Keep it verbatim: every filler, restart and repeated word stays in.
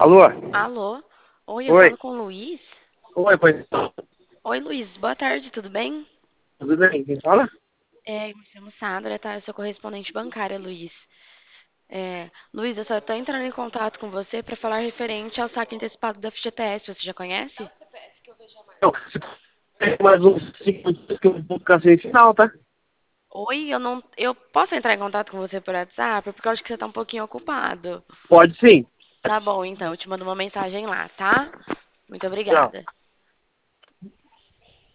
Alô? Alô? Oi, eu Oi. falo com o Luiz? Oi, pois não. Oi, Luiz, boa tarde, tudo bem? Tudo bem? Quem fala? É, eu me chamo Sandra, tá? Eu sou correspondente bancária, Luiz. É, Luiz, eu só tô entrando em contato com você para falar referente ao saque antecipado da F G T S, você já conhece? Não, se tem mais uns cinco minutos que eu vou ficar sem sinal, tá? Oi, eu não, eu posso entrar em contato com você por WhatsApp? Porque eu acho que você tá um pouquinho ocupado. Pode sim. Tá bom, então, eu te mando uma mensagem lá, tá? Muito Tchau. obrigada.